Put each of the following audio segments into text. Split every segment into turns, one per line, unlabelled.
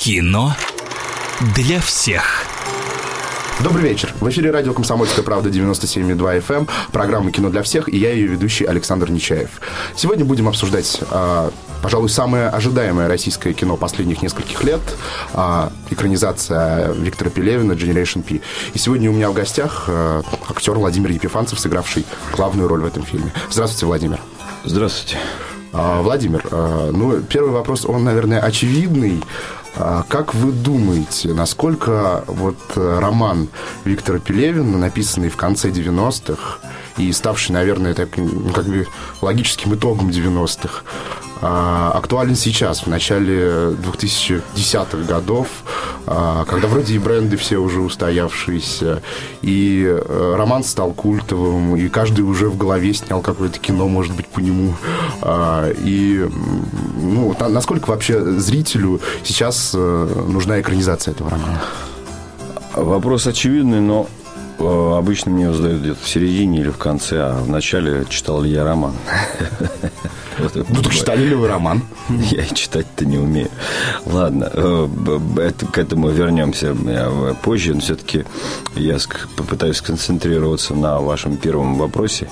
Кино для всех.
Добрый вечер. В эфире радио «Комсомольская правда» 97,2 FM, программа «Кино для всех», и я ее ведущий Александр Нечаев. Сегодня будем обсуждать, пожалуй, самое ожидаемое российское кино последних нескольких лет, экранизация Виктора Пелевина «Generation P». И сегодня у меня в гостях актер Владимир Епифанцев, сыгравший главную роль в этом фильме. Здравствуйте, Владимир.
Здравствуйте.
Владимир, первый вопрос, он, наверное, очевидный. Как вы думаете, насколько роман Виктора Пелевина, написанный в конце 90-х и ставший, наверное, логическим итогом 90-х, актуален сейчас, в начале 2010-х годов, когда вроде и бренды все уже устоявшиеся, и роман стал культовым, и каждый уже в голове снял какое-то кино, может быть, по нему. И насколько вообще зрителю сейчас нужна экранизация этого романа?
Вопрос очевидный, но обычно мне его задают где-то в середине или в конце, а в начале читал ли я роман.
Так читали ли вы роман?
Я и читать-то не умею. Ладно, к этому вернемся позже, но все-таки я попытаюсь сконцентрироваться на вашем первом вопросе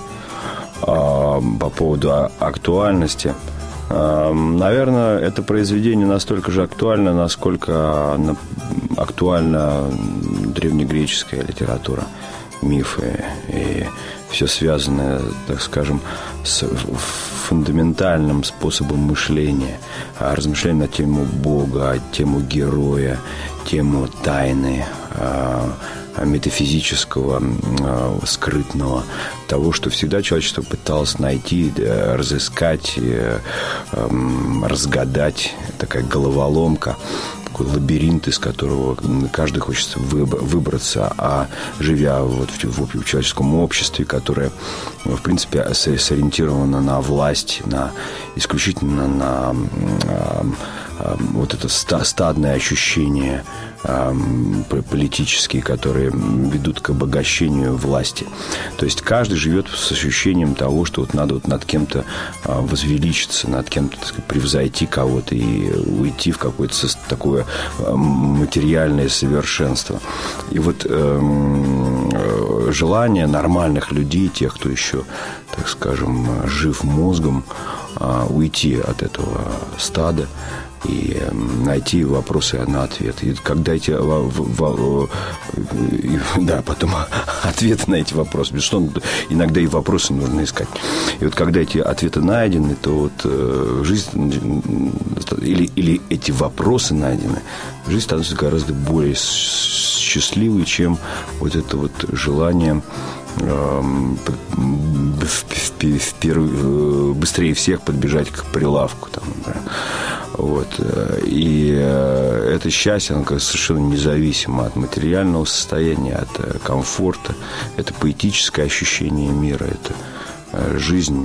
по поводу актуальности. Наверное, это произведение настолько же актуально, насколько актуальна древнегреческая литература, мифы и все связанное, так скажем, с фундаментальным способом мышления, размышления на тему Бога, тему героя, тему тайны, метафизического, скрытного, того, что всегда человечество пыталось найти, разыскать, разгадать, такая головоломка, такой лабиринт, из которого каждый хочет выбраться, а живя в человеческом обществе, которое, в принципе, сориентировано на власть, исключительно на это стадное ощущение политические, которые ведут к обогащению власти. То есть каждый живет с ощущением того, что надо над кем-то возвеличиться, над кем-то, так сказать, превзойти кого-то и уйти в какое-то такое материальное совершенство. И желание нормальных людей, тех, кто еще, так скажем, жив мозгом, уйти от этого стада и найти вопросы на ответ. И когда потом ответы на эти вопросы, безусловно, иногда и вопросы нужно искать. И когда эти ответы найдены, то жизнь, или эти вопросы найдены, жизнь становится гораздо более счастливой, чем это желание быстрее всех подбежать к прилавку, например. И это счастье, оно совершенно независимо от материального состояния, от комфорта. Это поэтическое ощущение мира, это жизнь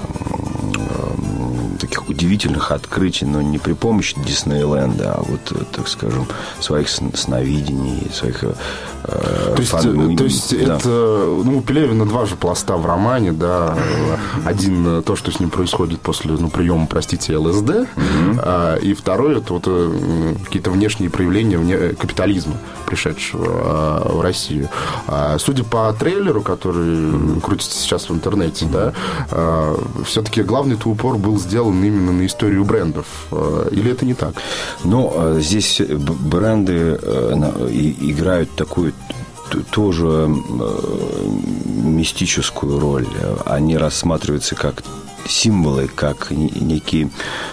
таких удивительных открытий, но не при помощи Диснейленда, а так скажем, своих сновидений, своих
То есть это, у Пелевина два же пласта в романе, да. Один то, что с ним происходит после приема, простите, ЛСД, и второй это какие-то внешние проявления капитализма, пришедшего в Россию. Судя по трейлеру, который крутится сейчас в интернете, да, все-таки главный-то упор был сделан именно на историю брендов. Или это не так?
Здесь бренды играют такую тоже мистическую роль. Они рассматриваются как символы, как некие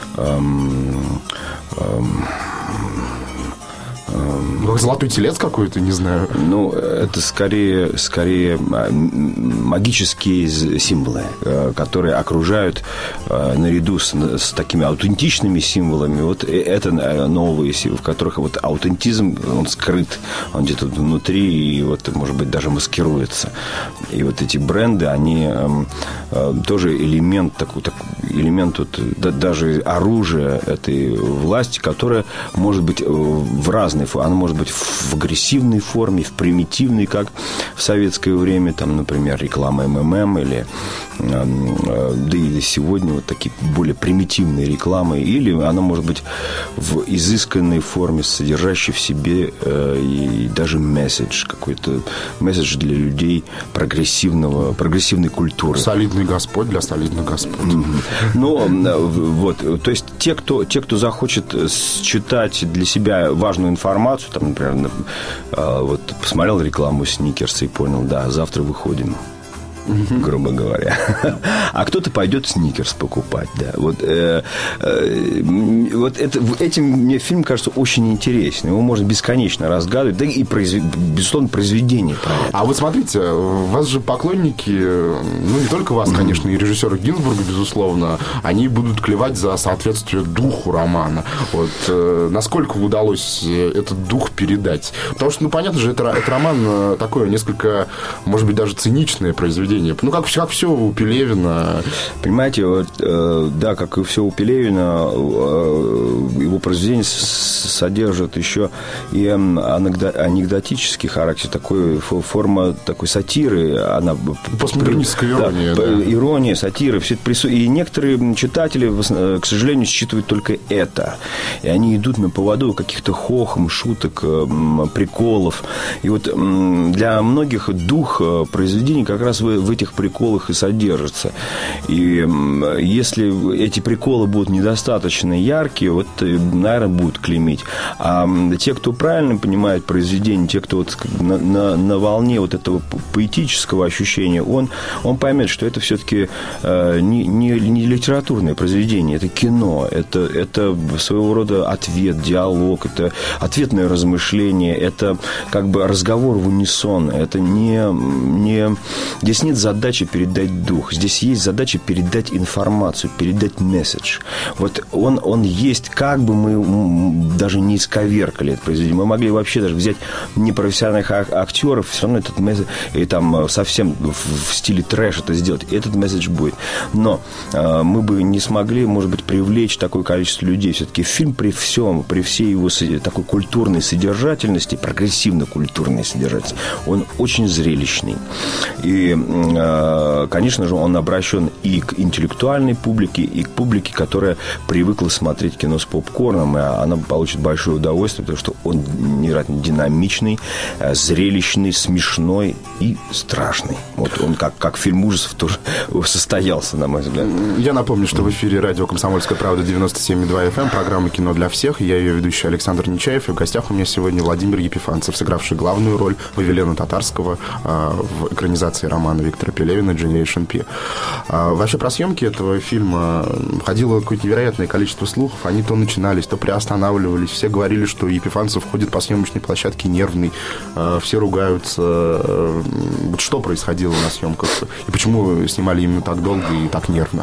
золотой телец какой-то, не знаю.
Это скорее магические символы, которые окружают наряду с такими аутентичными символами. Это новые символы, в которых аутентизм, он скрыт, он где-то внутри и может быть, даже маскируется. И эти бренды, они тоже элемент элемент вот, даже оружия этой власти, которая может быть в разной форме. Она может быть в агрессивной форме, в примитивной, как в советское время, там, например, реклама МММ или да или сегодня вот такие более примитивные рекламы, или она может быть в изысканной форме, содержащей в себе и даже месседж, какой-то месседж для людей прогрессивной культуры.
Солидный Господь для солидных Господ.
Но вот, то есть те, кто захочет считать для себя важную информацию, там, например, вот посмотрел рекламу Сникерса и понял, да, завтра выходим, грубо говоря. А кто-то пойдет Сникерс покупать, да. Вот этим мне фильм кажется очень интересным. Его можно бесконечно разгадывать, да и, безусловно, произведение про это.
А вот смотрите, вас же поклонники, ну, не только вас, конечно, и режиссера Гинзбурга, безусловно, они будут клевать за соответствие духу романа. Вот насколько удалось этот дух передать? Потому что, ну, понятно же, это роман такое несколько, может быть, даже циничное произведение. Ну, как все у Пелевина.
Понимаете, вот, да, как и все у Пелевина, его произведение содержит еще и анекдотический характер, такой, форма такой сатиры. Она
постмодернистская ирония. Да,
да. Ирония, сатира, все это присутствует. И некоторые читатели, к сожалению, считывают только это. И они идут на поводу каких-то хохм, шуток, приколов. И вот для многих дух произведений как раз в этих приколах и содержится. И если эти приколы будут недостаточно яркие, вот, наверное, будут клеймить. А те, кто правильно понимает произведение, те, кто вот на волне вот этого поэтического ощущения, он поймет, что это все-таки не литературное произведение, это кино, это своего рода ответ, диалог, это ответное размышление, это как бы разговор в унисон, это не здесь нет задачи передать дух. Здесь есть задача передать информацию, передать месседж. Вот он есть, как бы мы даже не исковеркали это произведение. Мы могли вообще даже взять непрофессиональных актеров, все равно этот месседж, и там совсем в стиле трэш это сделать, этот месседж будет. Но мы бы не смогли, может быть, привлечь такое количество людей. Все-таки фильм при всей его такой культурной содержательности, прогрессивно-культурной содержательности, он очень зрелищный. И конечно же, он обращен и к интеллектуальной публике, и к публике, которая привыкла смотреть кино с попкорном, и она получит большое удовольствие, потому что он невероятно динамичный, зрелищный, смешной и страшный. Вот он как фильм ужасов тоже состоялся, на мой взгляд.
Я напомню, что в эфире радио «Комсомольская правда» 97,2 FM, программа «Кино для всех». Я ее ведущий Александр Нечаев, и в гостях у меня сегодня Владимир Епифанцев, сыгравший главную роль Вавилена Татарского в экранизации романа Виктора Пелевина «Generation P». Вообще про съемки этого фильма ходило какое-то невероятное количество слухов. Они то начинались, то приостанавливались. Все говорили, что Епифанцев ходит по съемочной площадке нервный. Все ругаются. Вот что происходило на съемках? И почему снимали именно так долго и так нервно?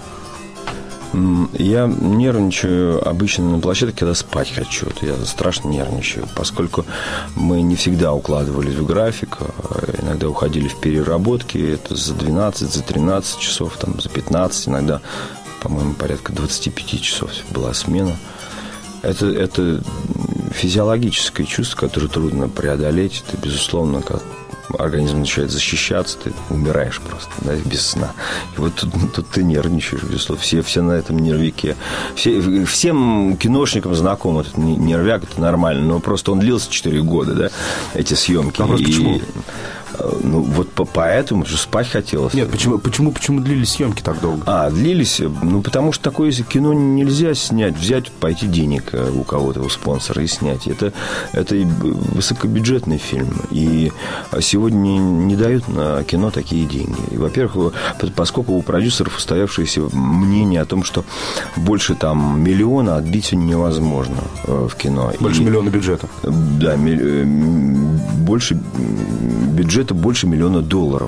Я нервничаю обычно на площадке, когда спать хочу. Я страшно нервничаю, поскольку мы не всегда укладывались в график. Иногда уходили в переработки. Это за 12, за 13 часов, там, за 15. Иногда, по-моему, порядка 25 часов была смена. Это физиологическое чувство, которое трудно преодолеть. Это, безусловно, как организм начинает защищаться, ты умираешь просто, да, без сна. И вот тут ты нервничаешь, безусловно. Все на этом нервике. Всем киношникам знаком этот нервяк, это нормально. Но просто он длился 4 года, да, эти съемки.
А просто почему?
Ну, вот поэтому, что спать хотелось.
Нет, почему длились съемки так долго?
Длились, ну, потому что такое кино нельзя снять, взять, пойти денег у кого-то, у спонсора и снять. Это высокобюджетный фильм. И сегодня не дают на кино такие деньги. И, во-первых, поскольку у продюсеров устоявшееся мнение о том, что больше там миллиона отбить невозможно в кино.
Больше миллиона бюджета.
Да, больше бюджета больше $1 миллиона.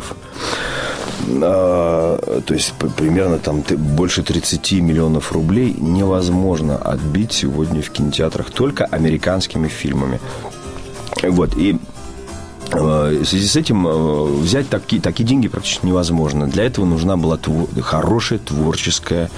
То есть примерно там больше 30 миллионов рублей невозможно отбить сегодня в кинотеатрах только американскими фильмами. Вот, и в связи с этим взять такие деньги практически невозможно. Для этого нужна была хорошая творческая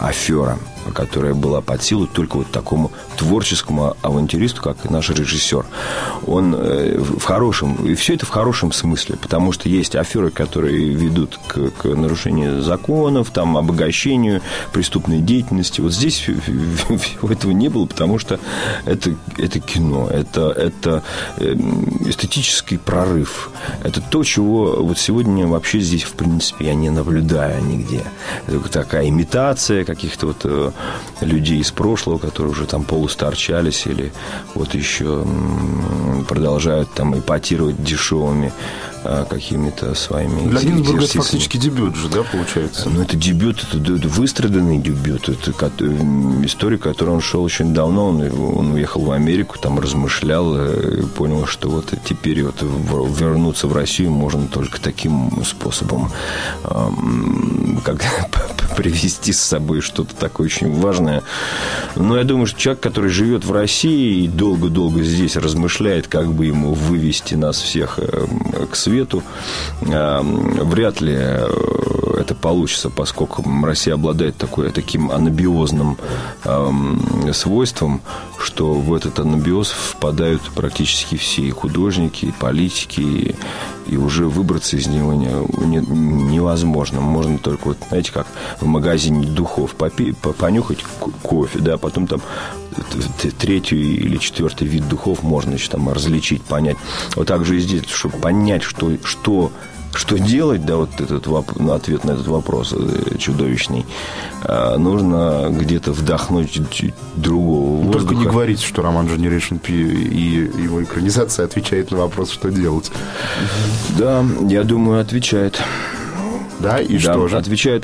афера, которая была под силу только вот такому творческому авантюристу, как наш режиссер. Он в хорошем, и все это в хорошем смысле, потому что есть аферы, которые ведут к нарушению законов, там, обогащению, преступной деятельности. Вот здесь всего этого не было, потому что это кино, это эстетический прорыв. Это то, чего вот сегодня вообще здесь, в принципе, я не наблюдаю нигде. Это такая имитация каких-то вот людей из прошлого, которые уже там полустарчались или вот еще продолжают там эпатировать дешевыми какими-то своими...
Для Гинзбурга это фактически дебют же, да, получается?
Ну, это дебют, это выстраданный дебют. Это история, к которой он шел очень давно. Он уехал в Америку, там размышлял и понял, что вот теперь вот вернуться в Россию можно только таким способом. Как привезти с собой что-то такое очень важное. Но я думаю, что человек, который живет в России и долго-долго здесь размышляет, как бы ему вывести нас всех к свету, вряд ли это получится, поскольку Россия обладает таким анабиозным свойством, что в этот анабиоз впадают практически все и художники, и политики, и уже выбраться из него невозможно. Можно только, вот, знаете, как в магазине духов понюхать кофе, да, потом там третий или четвертый вид духов можно еще там различить, понять. Вот так же и здесь, чтобы понять, что делать, да, вот ответ на этот вопрос чудовищный, нужно где-то вдохнуть другого воздуха.
Только не говорите, что роман Generation P и его экранизация отвечает на вопрос, что делать.
Да, я думаю, отвечает.
Да, и
да,
что же?
Отвечает.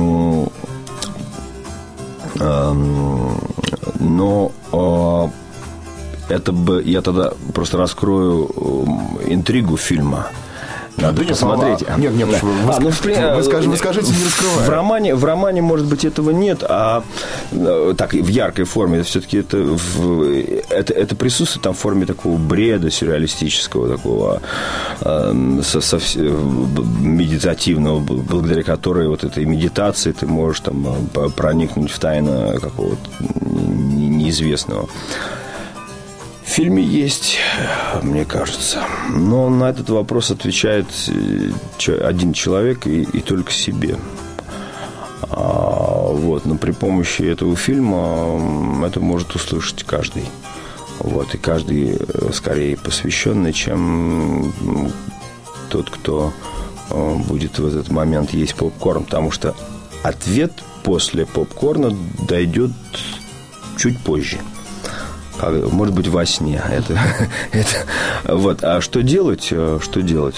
Но это бы я тогда просто раскрою интригу фильма. Надо посмотреть.
Нет, вы скажите, не раскрывая.
В романе, может быть, этого нет, а так, в яркой форме. Все-таки это присутствует там в форме такого бреда сюрреалистического, такого медитативного, благодаря которой вот этой медитации ты можешь там проникнуть в тайну какого-то неизвестного. В фильме есть, мне кажется. Но на этот вопрос отвечает один человек и только себе. Вот. Но при помощи этого фильма это может услышать каждый. Вот. И каждый скорее посвященный, чем тот, кто будет в этот момент есть попкорн. Потому что ответ после попкорна дойдет чуть позже. Может быть, во сне. Вот. А что делать? Что делать?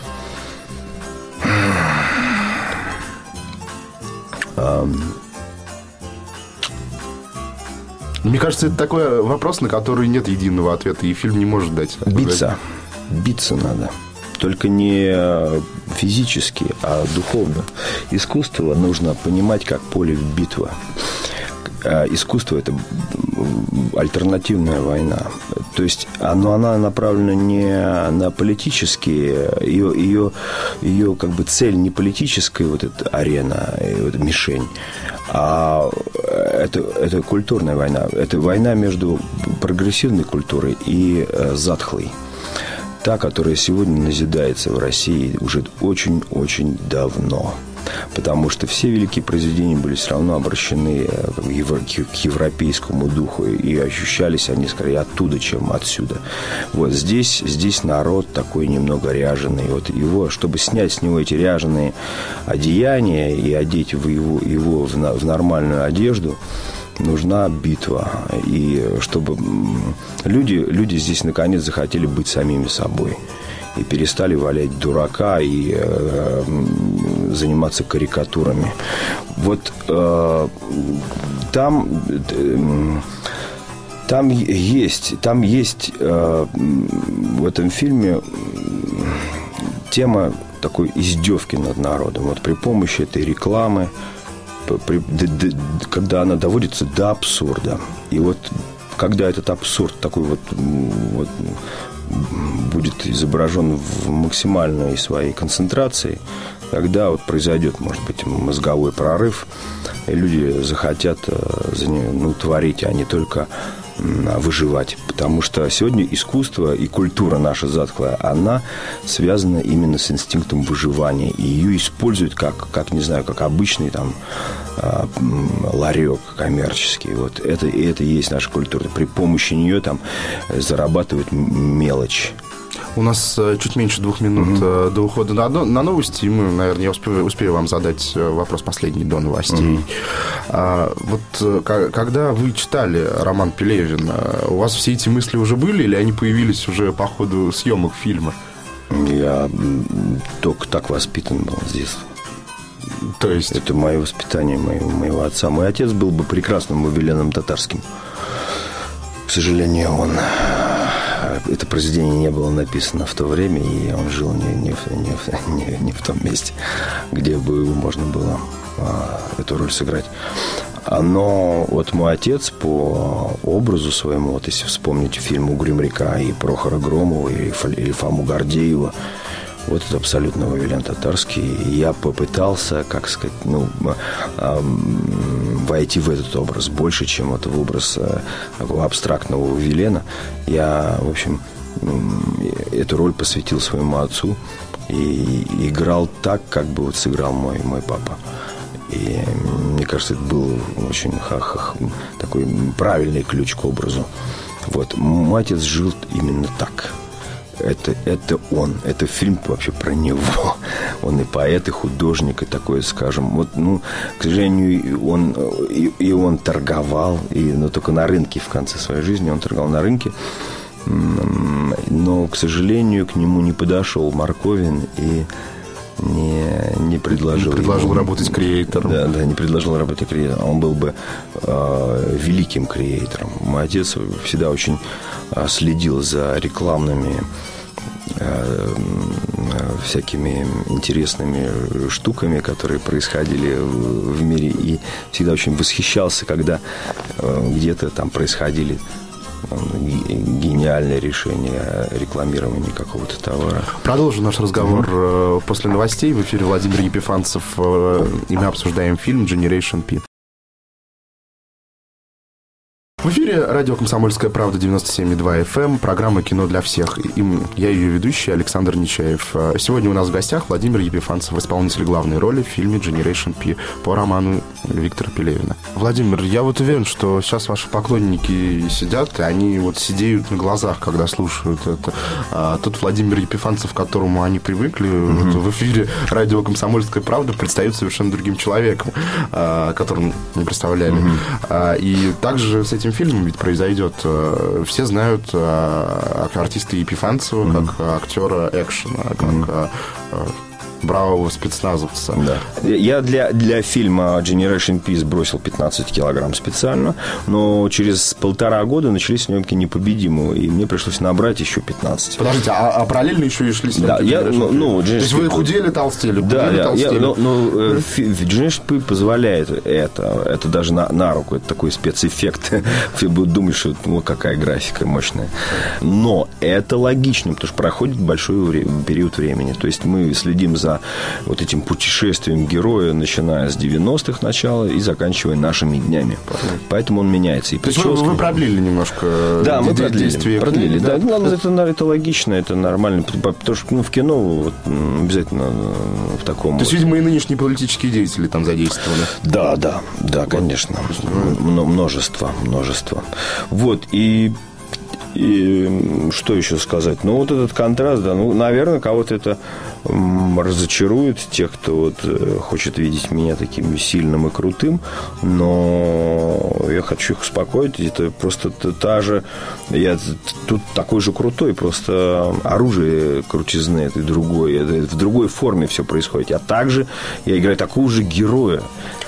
Мне кажется, это такой вопрос, на который нет единого ответа, и фильм не может дать.
Биться надо. Только не физически, а духовно. Искусство нужно понимать как поле битвы. Искусство – это альтернативная война. То есть она направлена не на политические, ее как бы цель не политическая, вот эта арена, вот мишень, а это культурная война. Это война между прогрессивной культурой и затхлой. Та, которая сегодня назидается в России уже очень-очень давно. Потому что все великие произведения были все равно обращены к европейскому духу, и ощущались они скорее оттуда, чем отсюда. Вот здесь народ такой немного ряженый. Вот его, чтобы снять с него эти ряженые одеяния и одеть его в нормальную одежду, нужна битва. И чтобы люди здесь наконец захотели быть самими собой. И перестали валять дурака и заниматься карикатурами. Вот там есть в этом фильме тема такой издевки над народом. Вот при помощи этой рекламы, когда она доводится до абсурда. И вот когда этот абсурд такой вот будет изображен в максимальной своей концентрации, тогда вот произойдет, может быть, мозговой прорыв, люди захотят творить, а не только выживать. Потому что сегодня искусство и культура наша затхлая, она связана именно с инстинктом выживания. И ее используют как обычный там ларек коммерческий. Вот это и есть наша культура. При помощи нее там зарабатывают мелочь.
У нас чуть меньше 2 минут до ухода на новости. И мы, наверное, я успею вам задать вопрос последний до новостей. Вот когда вы читали роман Пелевина, у вас все эти мысли уже были или они появились уже по ходу съемок фильма?
Я только так воспитан был с детства.
То есть?
Это мое воспитание моего отца. Мой отец был бы прекрасным Вавиленом Татарским. К сожалению, это произведение не было написано в то время, и он жил не в том месте, где бы можно было эту роль сыграть. Но вот мой отец по образу своему, вот если вспомнить фильм «Угрюм река» и Прохора Громова, или Фому Гордеева, вот это абсолютно Вавилен Татарский. И я попытался, как сказать, войти в этот образ больше, чем вот в образ такого абстрактного Вавилена. Я, в общем, эту роль посвятил своему отцу и играл так, как бы вот сыграл мой папа. И мне кажется, это был очень такой правильный ключ к образу. Вот. Мой отец жил именно так. Это он. Это фильм вообще про него. Он и поэт, и художник, и такой, скажем, вот, к сожалению, он торговал, но только на рынке в конце своей жизни. Он торговал на рынке. Но, к сожалению, к нему не подошел Марковин и не предложил
работать креатором.
Да, не предложил работать креатором. Он был бы великим креатором. Мой отец всегда очень следил за рекламными всякими интересными штуками, которые происходили в мире, и всегда очень восхищался, когда где-то там происходили гениальное решение рекламирования какого-то товара.
Продолжим наш разговор после новостей. В эфире Владимир Епифанцев, и мы обсуждаем фильм «Generation P». В эфире радио «Комсомольская правда», 97,2 FM, программа «Кино для всех». И я ее ведущий Александр Нечаев. Сегодня у нас в гостях Владимир Епифанцев, исполнитель главной роли в фильме «Generation P» по роману Виктора Пелевина. Владимир, я вот уверен, что сейчас ваши поклонники сидят, и они вот сидеют на глазах, когда слушают это. А тот Владимир Епифанцев, к которому они привыкли, вот в эфире радио «Комсомольская правда» предстает совершенно другим человеком, которым не представляли. И также с этим фильмом ведь произойдет. Все знают артиста Епифанцева как актера экшена, как бравого спецназовца.
Да. Я для фильма Generation P сбросил 15 килограмм специально, но через 1,5 года начались съемки «Непобедимого», и мне пришлось набрать еще 15.
Подождите, а параллельно еще и шли съемки?
Да,
то есть вы худели, толстели, толстели?
Generation P позволяет это. Это даже на руку. Это такой спецэффект. Все будут думать, что какая графика мощная. Но это логично, потому что проходит большой период времени. То есть мы следим за вот этим путешествием героя, начиная с 90-х начала и заканчивая нашими днями. Поэтому он меняется. И
то есть вы продлили немножко
действие? Продлили, да. Это логично, это нормально. Потому что в кино обязательно в таком...
То есть, видимо, и нынешние политические деятели там задействованы?
Да, конечно. Множество. Вот, и что еще сказать? Вот этот контраст, наверное, кого-то это разочарует, тех, кто хочет видеть меня таким сильным и крутым, но я хочу их успокоить. Это просто та же... Я тут такой же крутой, просто оружие крутизны это другое, это в другой форме все происходит. А также я играю такого же героя,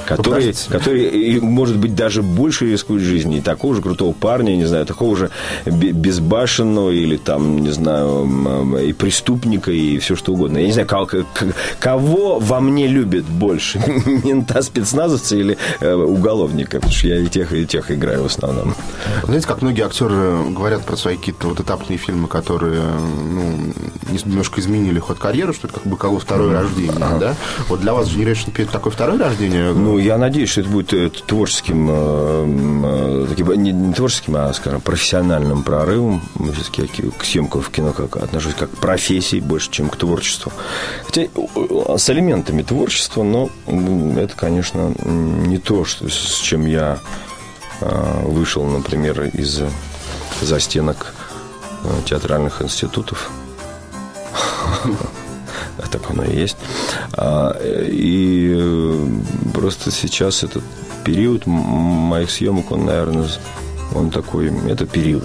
который может быть, даже больше рискует жизнью, и такого же крутого парня, не знаю, такого же безбашенного или там, не знаю, и преступника, и все что угодно. Я не знаю, кого во мне любят больше? Мента, спецназовца или уголовника? Потому что я и тех играю в основном.
Знаете, как многие актеры говорят про свои какие-то этапные фильмы, которые немножко изменили ход карьеры, что это как бы кого второе рождение, да? Вот для вас Generation P это такое второе рождение?
Ну, я надеюсь, что это будет творческим, не творческим, а, скажем, профессиональным прорывом. Все-таки я к съемкам в кино отношусь как к профессии больше, чем к творчеству. Хотя с элементами творчества, но это, конечно, не то, с чем я вышел, например, из застенок театральных институтов. Так оно и есть. И просто сейчас этот период моих съемок, он, наверное, он такой, это период.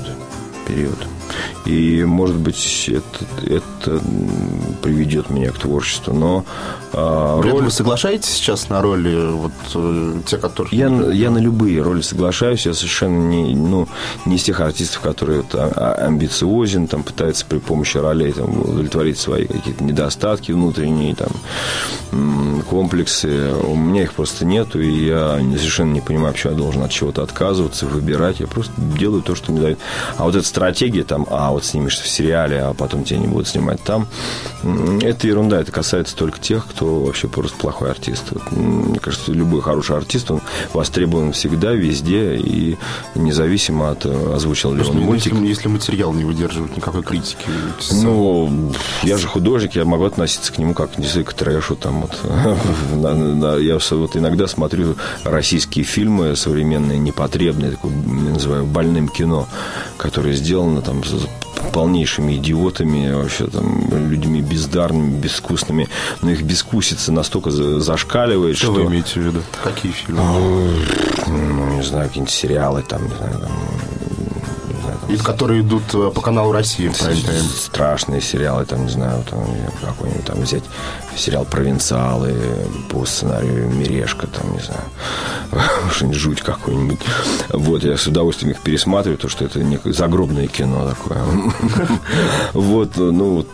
И, может быть, это приведет меня к творчеству. Но
вы соглашаетесь сейчас на роли те, которые...
Я на любые роли соглашаюсь. Я совершенно не из тех артистов, которые амбициозен, там, пытаются при помощи ролей там, удовлетворить свои какие-то недостатки внутренние, там, комплексы. У меня их просто нету, и я совершенно не понимаю, почему я должен от чего-то отказываться, выбирать. Я просто делаю то, что мне дают. А вот эта стратегия, там, вот снимешься в сериале, а потом тебя не будут снимать там, это ерунда. Это касается только тех, кто вообще просто плохой артист. Мне кажется, любой хороший артист, он востребован всегда, везде, и независимо от озвучил ли он мультик.
Если материал не выдерживает никакой критики.
Ну, я же художник, я могу относиться к нему как к трэшу. Там, я вот иногда смотрю российские фильмы современные, непотребные, такое, я называю, больным кино, которое сделано там с полнейшими идиотами, вообще там людьми бездарными, безвкусными, но их безвкусица настолько зашкаливает, что...
Что вы имеете в виду? Какие фильмы?
Ну, не знаю, какие-нибудь сериалы там, не знаю, там...
И которые идут по каналу «Россия».
Страшные сериалы, там, не знаю, там, какой-нибудь там взять сериал «Провинциалы» по сценарию Мирешко, там, не знаю, что-нибудь жуть какой-нибудь. Вот, я с удовольствием их пересматриваю, потому что это некое загробное кино такое. Вот, ну,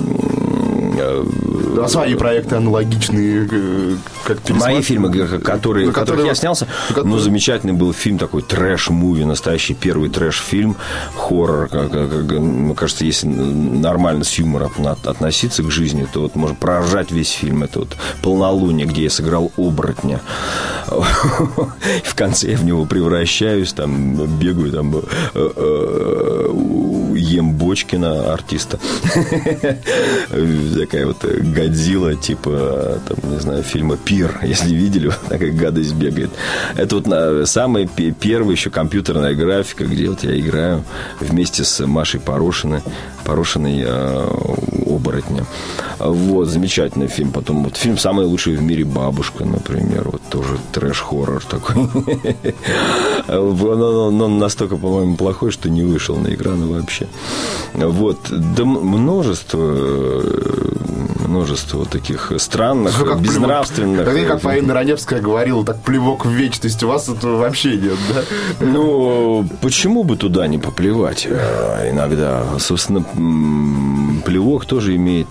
а свои проекты аналогичные, как
мои фильмы, в которых я снялся. Ну, замечательный был фильм такой, трэш-муви, настоящий первый трэш-фильм, хоррор. Мне кажется, если нормально с юмором относиться к жизни, то вот можно проржать весь фильм. Это вот «Полнолуние», где я сыграл оборотня. В конце я в него превращаюсь, там, бегаю, там, ем Бочкина, артиста. Такая вот Годзилла, типа, там, не знаю, фильма «Пир», если видели, вот такая гадость бегает. Это вот самая первая еще компьютерная графика, где вот я играю вместе с Машей Порошиной оборотня. Вот, замечательный фильм. Потом вот фильм «Самый лучший в мире бабушка», например, вот тоже трэш-хоррор такой. Он настолько, по-моему, плохой, что не вышел на экраны вообще. Вот. Да множество таких странных, безнравственных.
Как Фаина Раневская говорила, так плевок в вечность. У вас этого вообще нет, да?
Ну, почему бы туда не поплевать иногда? Собственно, плевок тоже имеет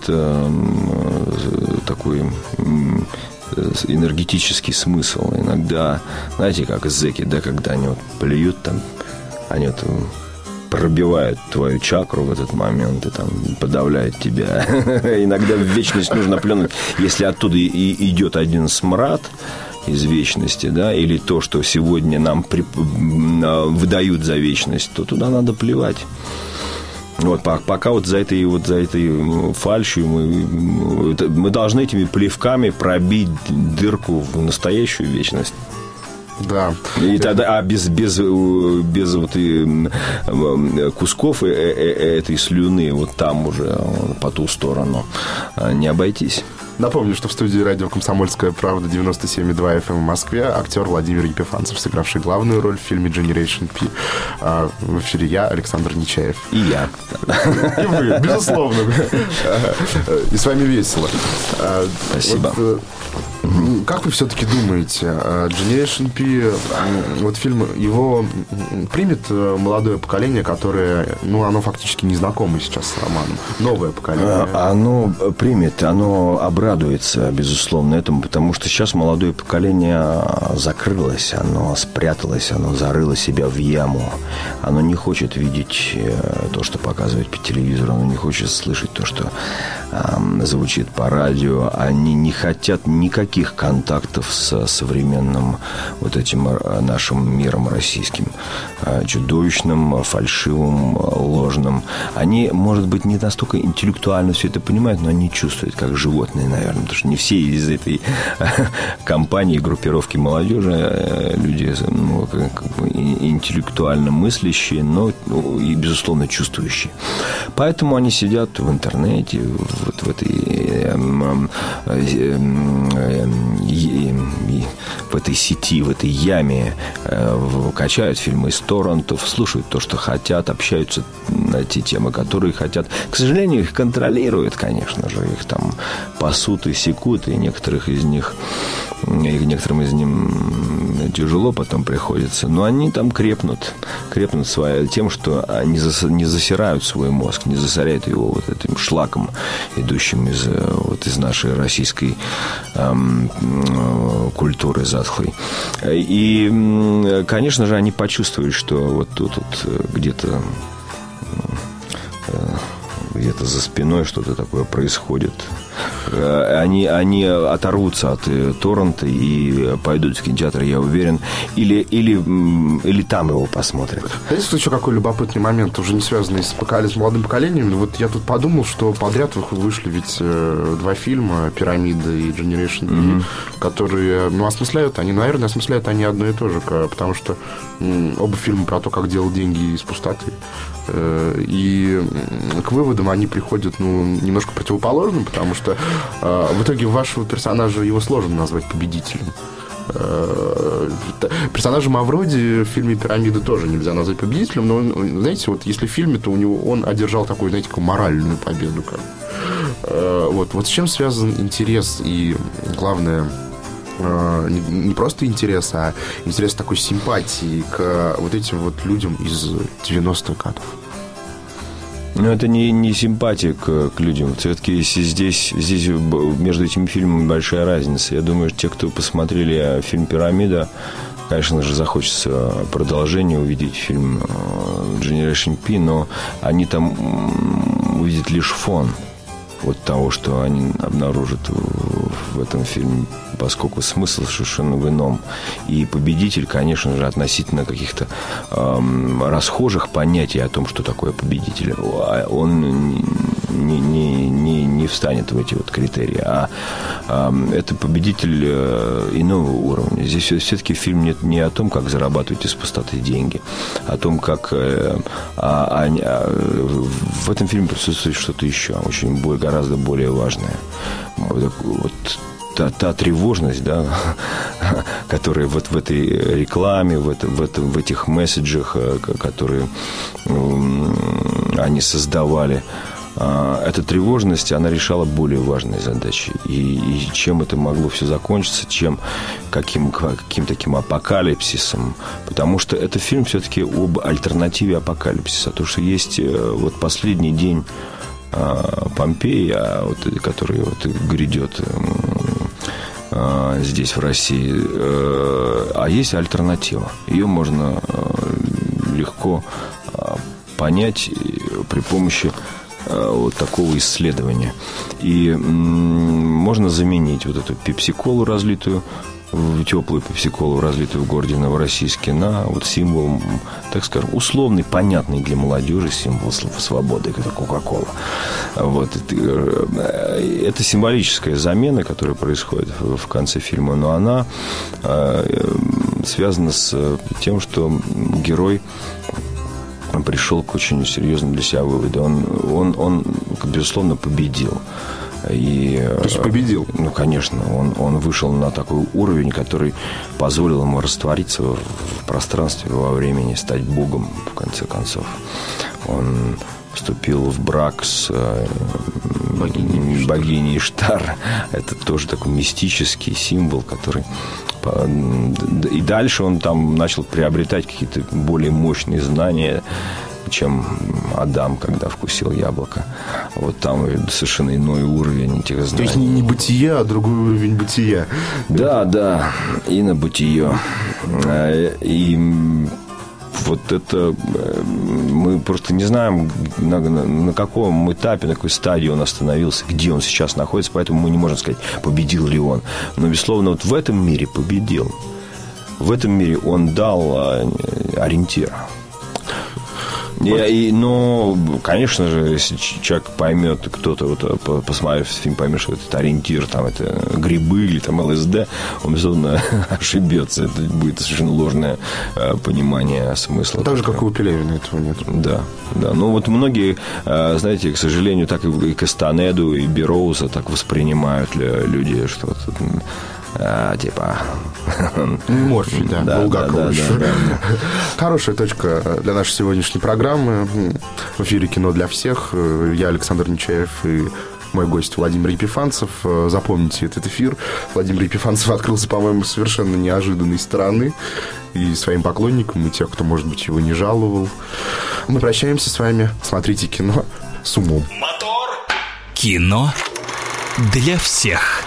такой энергетический смысл. Иногда, знаете, как зэки, да, когда они вот плюют, там, они вот пробивают твою чакру в этот момент и там подавляют тебя. Иногда в вечность нужно плюнуть. Если оттуда и идет один смрад из вечности, да, или то, что сегодня нам выдают за вечность, то туда надо плевать. Вот, пока вот за этой фальшью мы должны этими плевками пробить дырку в настоящую вечность.
Да.
И тогда, без вот кусков этой слюны вот там уже по ту сторону не обойтись.
Напомню, что в студии радио «Комсомольская правда» 97,2 FM в Москве актер Владимир Епифанцев, сыгравший главную роль в фильме «Generation P». В эфире я, Александр Нечаев.
И я.
И вы, безусловно. И с вами весело.
Спасибо.
Как вы все-таки думаете, Generation P, вот фильм, его примет молодое поколение, которое, оно фактически не знакомо сейчас с романом? Новое поколение.
Оно примет, оно обрадуется, безусловно, этому, потому что сейчас молодое поколение закрылось, оно спряталось, оно зарыло себя в яму. Оно не хочет видеть то, что показывают по телевизору, оно не хочет слышать то, что звучит по радио. Они не хотят никаких никаких контактов с современным вот этим нашим миром российским, чудовищным, фальшивым, ложным. Они, может быть, не настолько интеллектуально все это понимают, но они чувствуют, как животные, наверное, потому что не все из этой компании, группировки молодежи люди интеллектуально мыслящие, но и, безусловно, чувствующие. Поэтому они сидят в интернете, вот в этой сети, в этой яме, качают фильмы из торрентов, слушают то, что хотят, общаются на те темы, которые хотят. К сожалению, их контролируют, конечно же, их там пасут и секут, и некоторым из них тяжело потом приходится, но они там крепнут тем, что они не засирают свой мозг, не засоряют его вот этим шлаком, идущим из нашей российской культуры затхлой. И, конечно же, они почувствовали, что вот тут где-то за спиной что-то такое происходит. Они оторвутся от торрента и пойдут в кинотеатр, я уверен, или там его посмотрят.
Знаете, еще какой любопытный момент, уже не связанный с молодым поколением. Вот я тут подумал, что подряд вышли ведь 2 фильма «Пирамида» и «Generation P», которые, осмысляют они, наверное, осмысляют они одно и то же, потому что оба фильма про то, как делать деньги из пустоты. И к выводам они приходят, немножко противоположным, потому что в итоге вашего персонажа его сложно назвать победителем. Персонажа Мавроди в фильме «Пирамида» тоже нельзя назвать победителем, но, знаете, вот если в фильме, то он одержал такую, знаете, моральную победу. Вот с чем связан интерес и, главное, не просто интерес, а интерес такой симпатии к вот этим вот людям из 90-х годов?
Но это не симпатия к людям. Все-таки здесь между этими фильмами большая разница. Я думаю, те, кто посмотрели фильм «Пирамида», конечно же, захочется продолжение увидеть фильм «Generation P», но они там увидят лишь фон от того, что они обнаружат в этом фильме, поскольку смысл совершенно в ином. И победитель, конечно же, относительно каких-то расхожих понятий о том, что такое победитель, он не встанет в эти вот критерии. Это победитель иного уровня. Здесь все-таки фильм не о том, как зарабатывать из пустоты деньги, а о том, как в этом фильме присутствует что-то еще, гораздо более важное. Вот та тревожность, да, которая вот в этой рекламе, в этих месседжах, которые они создавали, эта тревожность, она решала более важные задачи. И чем это могло все закончиться, каким таким апокалипсисом. Потому что это фильм все-таки об альтернативе апокалипсиса. То, что есть вот последний день Помпеи, который грядет здесь, в России. А есть альтернатива. Ее можно легко понять при помощи вот такого исследования. И можно заменить вот эту пепси-колу разлитую, теплую пепси-колу, разлитую в городе Новороссийске, на вот символ, так скажем, условный, понятный для молодежи символ свободы, это Кока-кола. Вот. Это символическая замена, которая происходит в конце фильма, но она связана с тем, что герой пришел к очень серьезным для себя выводам. Он безусловно, победил. То
есть победил?
Ну, конечно. Он вышел на такой уровень, который позволил ему раствориться в пространстве, во времени, стать богом, в конце концов. Он вступил в брак с богиней Иштар. Это тоже такой мистический символ, который... И дальше он там начал приобретать какие-то более мощные знания, чем Адам, когда вкусил яблоко. Вот там совершенно иной уровень этих знаний.
То есть не бытия, а другой уровень бытия.
Да, и на бытие. И вот это мы просто не знаем, на каком этапе, на какой стадии он остановился, где он сейчас находится, поэтому мы не можем сказать, победил ли он. Но, безусловно, вот в этом мире победил. В этом мире он дал ориентир. Но, конечно же, если человек поймет, кто-то, вот, посмотрев фильм, поймет, что это ориентир, там, это грибы или там ЛСД, он, безусловно, ошибется. Это будет совершенно ложное понимание смысла.
Так же, как и у Пелевина этого нет.
Да. Ну, вот многие, знаете, к сожалению, так и Кастанеду, и Берроуза так воспринимают люди, что вот, типа...
Морфий, да, Булгакович.
Да.
Хорошая точка для нашей сегодняшней программы. В эфире «Кино для всех». Я, Александр Нечаев, и мой гость Владимир Епифанцев. Запомните этот эфир. Владимир Епифанцев открылся, по-моему, с совершенно неожиданной стороны. И своим поклонникам, и тех, кто, может быть, его не жаловал. Мы прощаемся с вами. Смотрите кино с умом.
Мотор. Кино для всех.